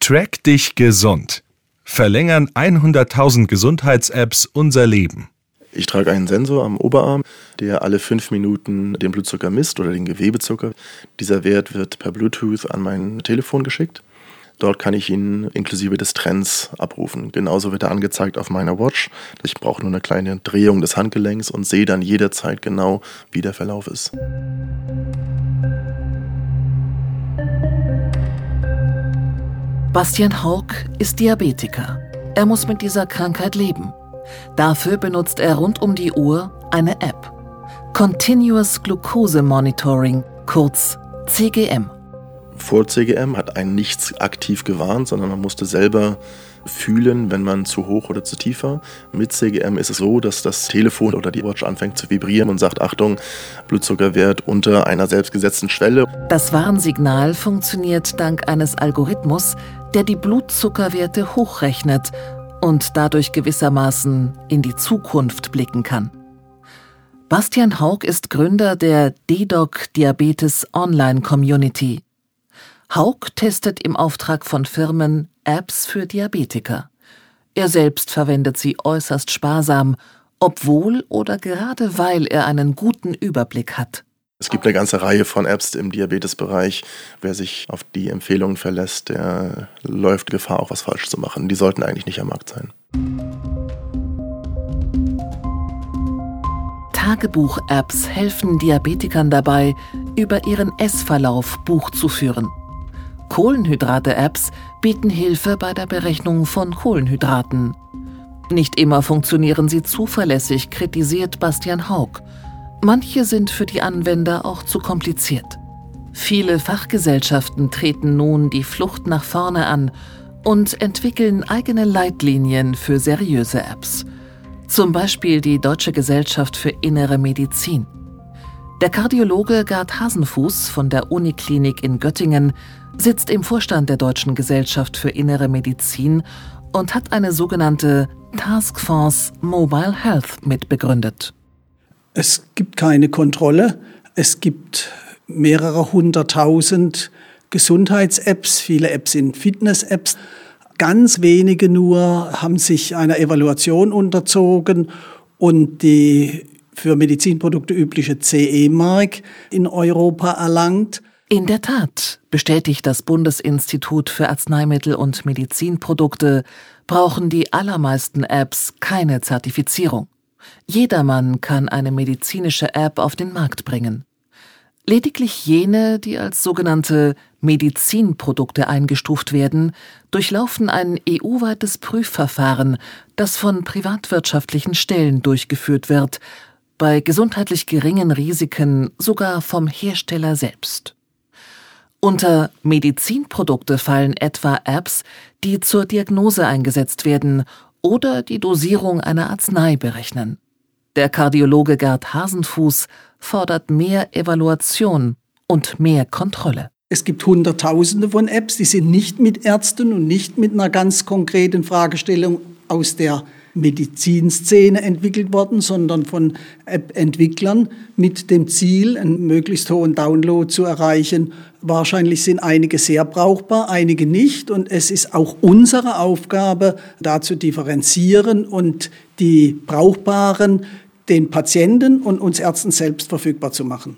Track dich gesund. Verlängern 100.000 Gesundheits-Apps unser Leben. Ich trage einen Sensor am Oberarm, der alle 5 Minuten den Blutzucker misst oder den Gewebezucker. Dieser Wert wird per Bluetooth an mein Telefon geschickt. Dort kann ich ihn inklusive des Trends abrufen. Genauso wird er angezeigt auf meiner Watch. Ich brauche nur eine kleine Drehung des Handgelenks und sehe dann jederzeit genau, wie der Verlauf ist. Bastian Haug ist Diabetiker. Er muss mit dieser Krankheit leben. Dafür benutzt er rund um die Uhr eine App. Continuous Glucose Monitoring, kurz CGM. Vor CGM hat einen nichts aktiv gewarnt, sondern man musste selber fühlen, wenn man zu hoch oder zu tief war. Mit CGM ist es so, dass das Telefon oder die Watch anfängt zu vibrieren und sagt, Achtung, Blutzuckerwert unter einer selbstgesetzten Schwelle. Das Warnsignal funktioniert dank eines Algorithmus, der die Blutzuckerwerte hochrechnet und dadurch gewissermaßen in die Zukunft blicken kann. Bastian Haug ist Gründer der DDoC Diabetes Online Community. Haug testet im Auftrag von Firmen Apps für Diabetiker. Er selbst verwendet sie äußerst sparsam, obwohl oder gerade weil er einen guten Überblick hat. Es gibt eine ganze Reihe von Apps im Diabetesbereich. Wer sich auf die Empfehlungen verlässt, der läuft Gefahr, auch was falsch zu machen. Die sollten eigentlich nicht am Markt sein. Tagebuch-Apps helfen Diabetikern dabei, über ihren Essverlauf Buch zu führen. Kohlenhydrate-Apps bieten Hilfe bei der Berechnung von Kohlenhydraten. Nicht immer funktionieren sie zuverlässig, kritisiert Bastian Haug. Manche sind für die Anwender auch zu kompliziert. Viele Fachgesellschaften treten nun die Flucht nach vorne an und entwickeln eigene Leitlinien für seriöse Apps. Zum Beispiel die Deutsche Gesellschaft für Innere Medizin. Der Kardiologe Gerd Hasenfuß von der Uniklinik in Göttingen sitzt im Vorstand der Deutschen Gesellschaft für Innere Medizin und hat eine sogenannte Taskforce Mobile Health mitbegründet. Es gibt keine Kontrolle. Es gibt mehrere 100.000 Gesundheits-Apps. Viele Apps sind Fitness-Apps. Ganz wenige nur haben sich einer Evaluation unterzogen und die für Medizinprodukte übliche CE-Mark in Europa erlangt. In der Tat, bestätigt das Bundesinstitut für Arzneimittel und Medizinprodukte, brauchen die allermeisten Apps keine Zertifizierung. Jedermann kann eine medizinische App auf den Markt bringen. Lediglich jene, die als sogenannte Medizinprodukte eingestuft werden, durchlaufen ein EU-weites Prüfverfahren, das von privatwirtschaftlichen Stellen durchgeführt wird, bei gesundheitlich geringen Risiken sogar vom Hersteller selbst. Unter Medizinprodukte fallen etwa Apps, die zur Diagnose eingesetzt werden oder die Dosierung einer Arznei berechnen. Der Kardiologe Gerd Hasenfuß fordert mehr Evaluation und mehr Kontrolle. Es gibt Hunderttausende von Apps, die sind nicht mit Ärzten und nicht mit einer ganz konkreten Fragestellung aus der Medizinszene entwickelt worden, sondern von App-Entwicklern mit dem Ziel, einen möglichst hohen Download zu erreichen. Wahrscheinlich sind einige sehr brauchbar, einige nicht. Und es ist auch unsere Aufgabe, da zu differenzieren und die brauchbaren den Patienten und uns Ärzten selbst verfügbar zu machen.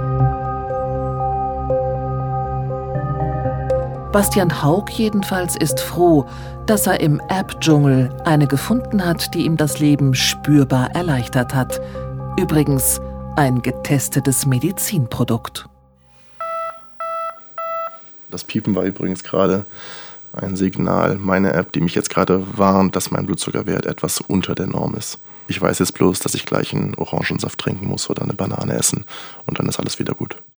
Bastian Haug jedenfalls ist froh, dass er im App-Dschungel eine gefunden hat, die ihm das Leben spürbar erleichtert hat. Übrigens ein getestetes Medizinprodukt. Das Piepen war übrigens gerade ein Signal, meine App, die mich jetzt gerade warnt, dass mein Blutzuckerwert etwas unter der Norm ist. Ich weiß jetzt bloß, dass ich gleich einen Orangensaft trinken muss oder eine Banane essen und dann ist alles wieder gut.